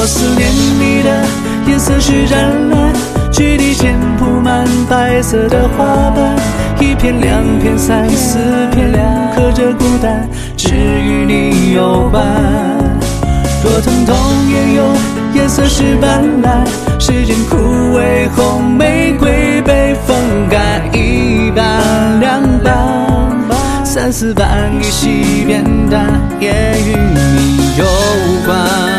我思念你的颜色是染蓝，距离间铺满白色的花瓣，一片两片三四片，刻着孤单，只与你有关。若疼痛也有颜色是斑斓，时间枯萎后玫瑰被风干，一半两半，三四瓣依稀变淡，也与你有关。